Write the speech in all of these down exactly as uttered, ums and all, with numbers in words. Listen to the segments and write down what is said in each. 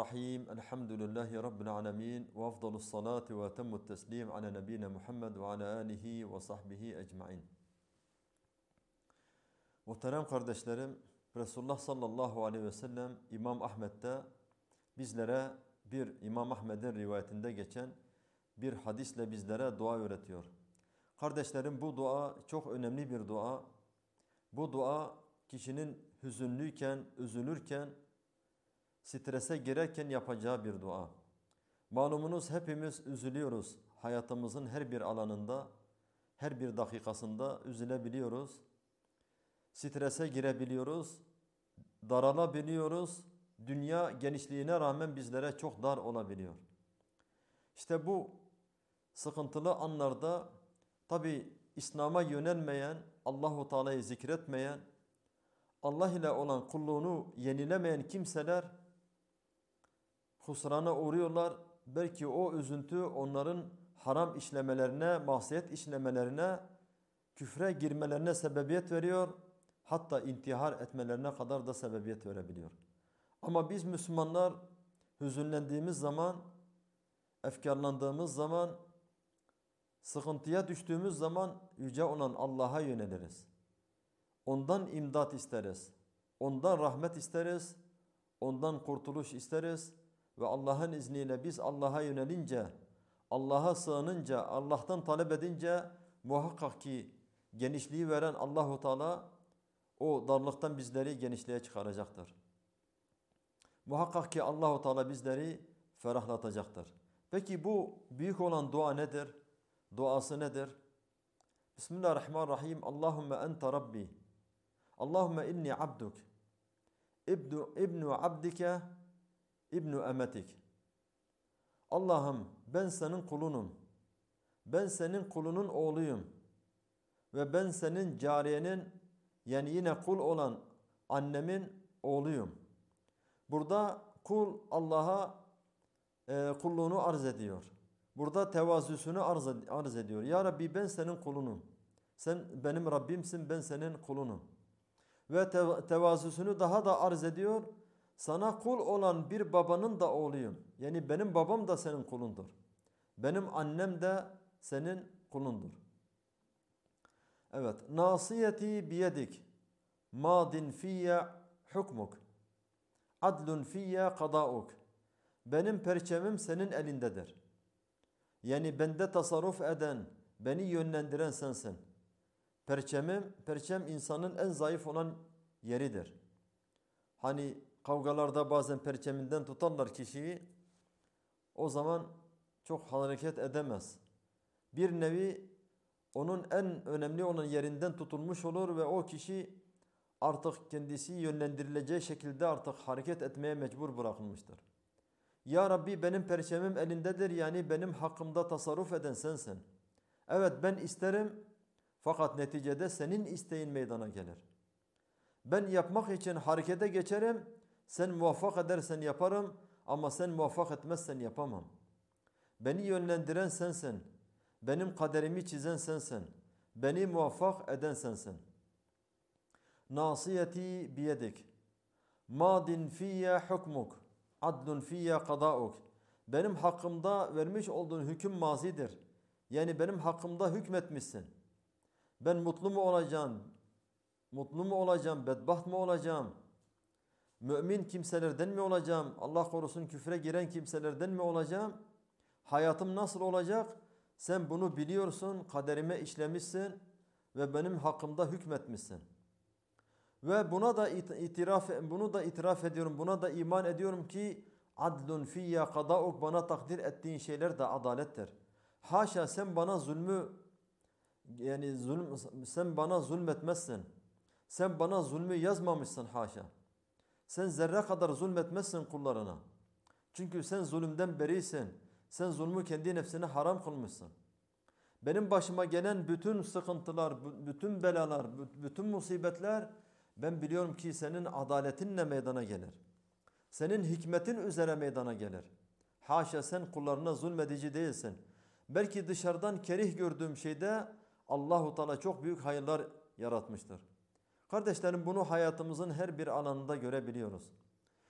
Bismillahirrahmanirrahim. Elhamdülillahi Rabbil alemin. Ve afdalus salatu ve temmut teslim ala nebine Muhammed ve ala alihi ve sahbihi ecmain. Muhterem kardeşlerim, Resulullah sallallahu aleyhi ve sellem İmam Ahmet'te bizlere bir İmam Ahmet'in rivayetinde geçen bir hadisle bizlere dua öğretiyor. Kardeşlerim, bu dua çok önemli bir dua. Bu dua kişinin hüzünlüyken, üzülürken, strese girerken yapacağı bir dua. Malumunuz hepimiz üzülüyoruz. Hayatımızın her bir alanında, her bir dakikasında üzülebiliyoruz. Strese girebiliyoruz. Daralabiliyoruz. Dünya genişliğine rağmen bizlere çok dar olabiliyor. İşte bu sıkıntılı anlarda tabi İslam'a yönelmeyen, Allahu Teala'yı zikretmeyen, Allah ile olan kulluğunu yenilemeyen kimseler husrana uğruyorlar. Belki o üzüntü onların haram işlemelerine, masiyet işlemelerine, küfre girmelerine sebebiyet veriyor. Hatta intihar etmelerine kadar da sebebiyet verebiliyor. Ama biz Müslümanlar hüzünlendiğimiz zaman, efkarlandığımız zaman, sıkıntıya düştüğümüz zaman yüce olan Allah'a yöneliriz. Ondan imdat isteriz. Ondan rahmet isteriz. Ondan kurtuluş isteriz. Ve Allah'ın izniyle biz Allah'a yönelince, Allah'a sığınınca, Allah'tan talep edince muhakkak ki genişliği veren Allahu Teala o darlıktan bizleri genişliğe çıkaracaktır. Muhakkak ki Allahu Teala bizleri ferahlatacaktır. Peki bu büyük olan dua nedir? Duası nedir? Bismillahirrahmanirrahim. Allahümme ente Rabbi. Allahümme inni abduk. İbnu, ibnu abdike. İbnu emetik. Allah'ım ben senin kulunum. Ben senin kulunun oğluyum. Ve ben senin cariyenin, yani yine kul olan annemin oğluyum. Burada kul Allah'a e, kulluğunu arz ediyor. Burada tevazüsünü arz, arz ediyor. Ya Rabbi ben senin kulunum. Sen benim Rabbimsin, ben senin kulunum. Ve te, tevazüsünü daha da arz ediyor. Sana kul olan bir babanın da oğluyum. Yani benim babam da senin kulundur. Benim annem de senin kulundur. Evet. Nasiyeti biyedik. Madin fiyye hukmuk. Adlun fiyye kadauk. Benim perçemim senin elindedir. Yani bende tasarruf eden, beni yönlendiren sensin. Perçemim, perçem insanın en zayıf olan yeridir. Hani kavgalarda bazen perçeminden tutarlar kişiyi. O zaman çok hareket edemez. Bir nevi onun en önemli olan yerinden tutulmuş olur ve o kişi artık kendisi yönlendirileceği şekilde artık hareket etmeye mecbur bırakılmıştır. Ya Rabbi benim perçemim elindedir, yani benim hakkımda tasarruf eden sensin. Evet ben isterim fakat neticede senin isteğin meydana gelir. Ben yapmak için harekete geçerim, sen muvaffak edersen yaparım ama sen muvaffak etmezsen yapamam. Beni yönlendiren sensin, benim kaderimi çizen sensin, beni muvaffak eden sensin. Nasiyeti biyedik, madin fiyye hukmuk, adlun fiyye kadauk. Benim hakkımda vermiş olduğun hüküm mazidir. Yani benim hakkımda hükmetmişsin. Ben mutlu mu olacağım, mutlu mu olacağım, bedbaht mı olacağım? Mümin kimselerden mi olacağım? Allah korusun küfre giren kimselerden mi olacağım? Hayatım nasıl olacak? Sen bunu biliyorsun, kaderime işlemişsin ve benim hakkımda hükmetmişsin. Ve buna da itiraf bunu da itiraf ediyorum. Buna da iman ediyorum ki adlun fiyye kadauk, bana takdir ettiğin şeyler de adalettir. Haşa sen bana zulmü yani zulm sen bana zulmetmezsin. Sen bana zulmü yazmamışsın haşa. Sen zerre kadar zulmetmezsin kullarına. Çünkü sen zulümden berisin. Sen zulmü kendi nefsine haram kılmışsın. Benim başıma gelen bütün sıkıntılar, bütün belalar, bütün musibetler ben biliyorum ki senin adaletinle meydana gelir. Senin hikmetin üzere meydana gelir. Haşa sen kullarına zulmedici değilsin. Belki dışarıdan kerih gördüğüm şeyde Allahu Teala çok büyük hayırlar yaratmıştır. Kardeşlerim bunu hayatımızın her bir alanında görebiliyoruz.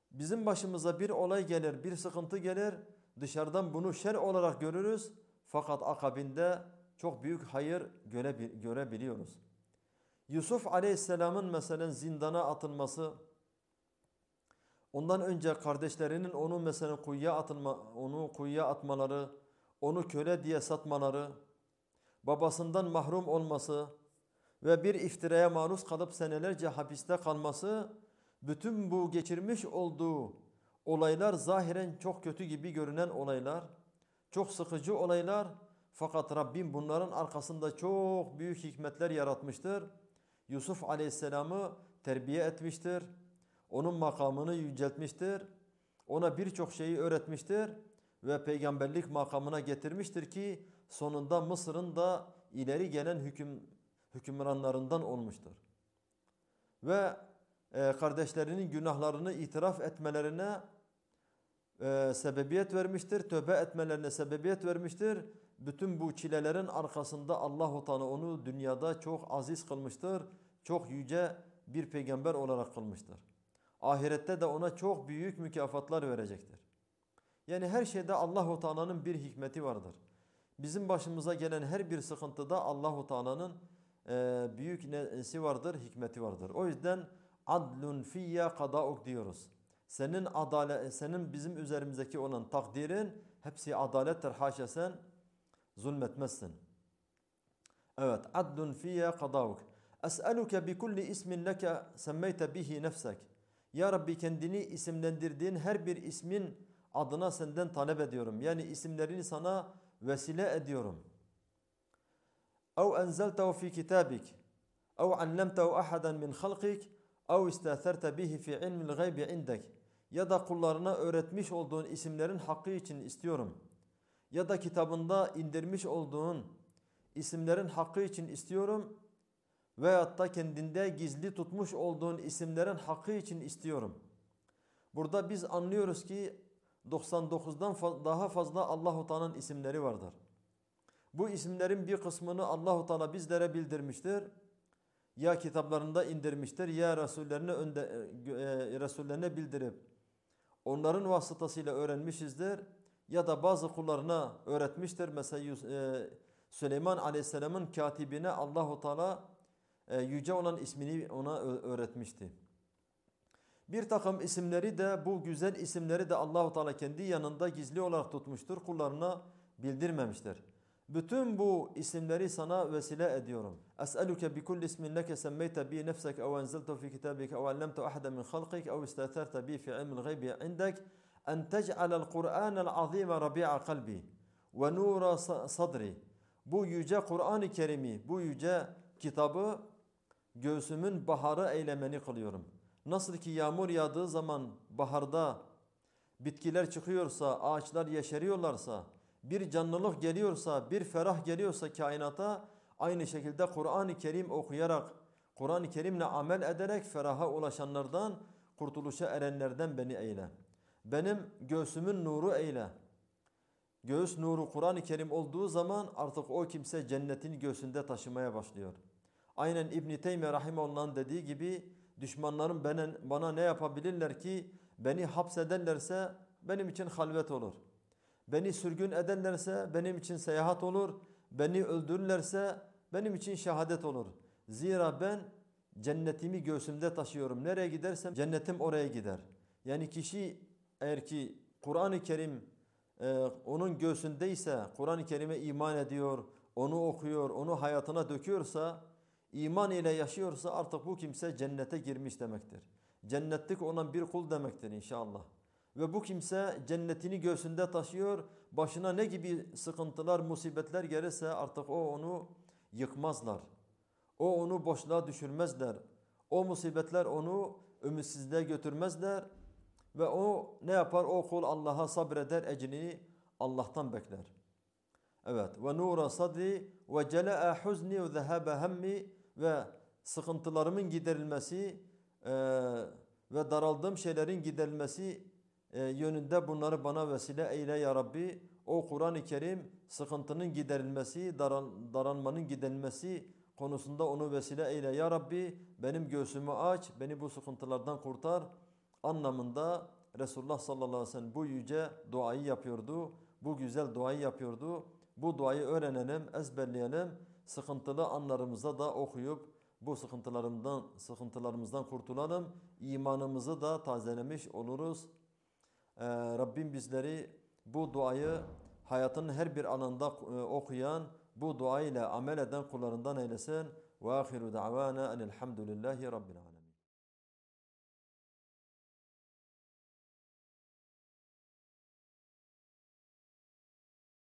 Bizim başımıza bir olay gelir, bir sıkıntı gelir. Dışarıdan bunu şer olarak görürüz. Fakat akabinde çok büyük hayır görebil görebiliyoruz. Yusuf Aleyhisselam'ın mesela zindana atılması, ondan önce kardeşlerinin onu mesela kuyuya atılma, onu kuyuya atmaları, onu köle diye satmaları, babasından mahrum olması ve bir iftiraya maruz kalıp senelerce hapiste kalması, bütün bu geçirmiş olduğu olaylar zahiren çok kötü gibi görünen olaylar, çok sıkıcı olaylar. Fakat Rabbim bunların arkasında çok büyük hikmetler yaratmıştır. Yusuf Aleyhisselam'ı terbiye etmiştir. Onun makamını yüceltmiştir. Ona birçok şeyi öğretmiştir. Ve peygamberlik makamına getirmiştir ki sonunda Mısır'ın da ileri gelen hüküm, hükümranlarından olmuştur. Ve e, kardeşlerinin günahlarını itiraf etmelerine e, sebebiyet vermiştir. Tövbe etmelerine sebebiyet vermiştir. Bütün bu çilelerin arkasında Allah-u Teala onu dünyada çok aziz kılmıştır. Çok yüce bir peygamber olarak kılmıştır. Ahirette de ona çok büyük mükafatlar verecektir. Yani her şeyde Allah-u Teala'nın bir hikmeti vardır. Bizim başımıza gelen her bir sıkıntıda Allah-u Teala'nın e, büyük nesi vardır, hikmeti vardır. O yüzden adlun fiyya kadauk diyoruz. Senin adalet, senin bizim üzerimizdeki olan takdirin hepsi adalettir. Haşa sen zulmetmezsin. Evet, adlun fiyya kadauk. Es'eluke bi kulli ismin leke semmeyte bihi nefsek. Ya Rabbi, kendini isimlendirdiğin her bir ismin adına senden talep ediyorum. Yani isimlerini sana vesile ediyorum. Ev enzeltehu fi kitabik. Ev allemtehu ahadan min halkik. Ev istâtherte bihi fi ilmil gaybi indek. Ya da kullarına öğretmiş olduğun isimlerin hakkı için istiyorum. Ya da kitabında indirmiş olduğun isimlerin hakkı için istiyorum. Veyahut da kendinde gizli tutmuş olduğun isimlerin hakkı için istiyorum. Burada biz anlıyoruz ki doksan dokuzdan daha fazla Allah-u Teala'nın isimleri vardır. Bu isimlerin bir kısmını Allah-u Teala bizlere bildirmiştir. Ya kitaplarında indirmiştir ya Resullerine, önde, e, Resullerine bildirip onların vasıtasıyla öğrenmişizdir. Ya da bazı kullarına öğretmiştir. Mesela e, Süleyman Aleyhisselam'ın katibine Allah-u Teala e, yüce olan ismini ona öğretmişti. Bir takım isimleri de, bu güzel isimleri de Allah-u Teala kendi yanında gizli olarak tutmuştur. Kullarına bildirmemiştir. Bütün bu isimleri sana vesile ediyorum. Es'eluke bi kulli ismin leke semmeyte bi nefsek ev enzeltehu fi kitabik ev allemtehu ahadan min halkik ev istâtherte bi fi ilmil gaybi indek en tec'alel Kur'anel azîme rabi'a kalbi ve nura sadri. Bu yüce Kur'an-ı Kerim'i, bu yüce kitabı göğsümün baharı eylemeni kılıyorum. Nasıl ki yağmur yağdığı zaman baharda bitkiler çıkıyorsa, ağaçlar yeşeriyorlarsa, bir canlılık geliyorsa, bir ferah geliyorsa kainata, aynı şekilde Kur'an-ı Kerim okuyarak, Kur'an-ı Kerim'le amel ederek feraha ulaşanlardan, kurtuluşa erenlerden beni eyle. Benim göğsümün nuru eyle. Göğüs nuru Kur'an-ı Kerim olduğu zaman artık o kimse cennetin göğsünde taşımaya başlıyor. Aynen İbn-i Teymiye Rahimahullah'ın dediği gibi, düşmanlarım bana, bana ne yapabilirler ki beni hapsederlerse benim için halvet olur. Beni sürgün ederlerse benim için seyahat olur. Beni öldürürlerse benim için şehadet olur. Zira ben cennetimi göğsümde taşıyorum. Nereye gidersem cennetim oraya gider. Yani kişi eğer ki Kur'an-ı Kerim e, onun göğsündeyse, Kur'an-ı Kerim'e iman ediyor, onu okuyor, onu hayatına döküyorsa, İman ile yaşıyorsa artık bu kimse cennete girmiş demektir. Cennetlik olan bir kul demektir inşallah. Ve bu kimse cennetini göğsünde taşıyor. Başına ne gibi sıkıntılar, musibetler gelirse artık o onu yıkmazlar. O onu boşluğa düşürmezler. O musibetler onu ümitsizliğe götürmezler. Ve o ne yapar? O kul Allah'a sabreder, ecrini Allah'tan bekler. Evet. Ve nura sadri ve cela'a huzni ve zehaba hammi. Ve sıkıntılarımın giderilmesi e, ve daraldığım şeylerin giderilmesi e, yönünde bunları bana vesile eyle ya Rabbi. O Kur'an-ı Kerim sıkıntının giderilmesi, daral, daralmanın giderilmesi konusunda onu vesile eyle ya Rabbi. Benim göğsümü aç, beni bu sıkıntılardan kurtar anlamında Resulullah sallallahu aleyhi ve sellem bu yüce duayı yapıyordu. Bu güzel duayı yapıyordu. Bu duayı öğrenelim, ezberleyelim. Sıkıntılı anlarımızda da okuyup bu sıkıntılarımızdan sıkıntılarımızdan kurtulalım. İmanımızı da tazelemiş oluruz. Ee, Rabbim bizleri bu duayı hayatının her bir anında e, okuyan, bu dua ile amel eden kullarından eylesin. Ve ahiru da'vana enelhamdülillahi rabbil alemin.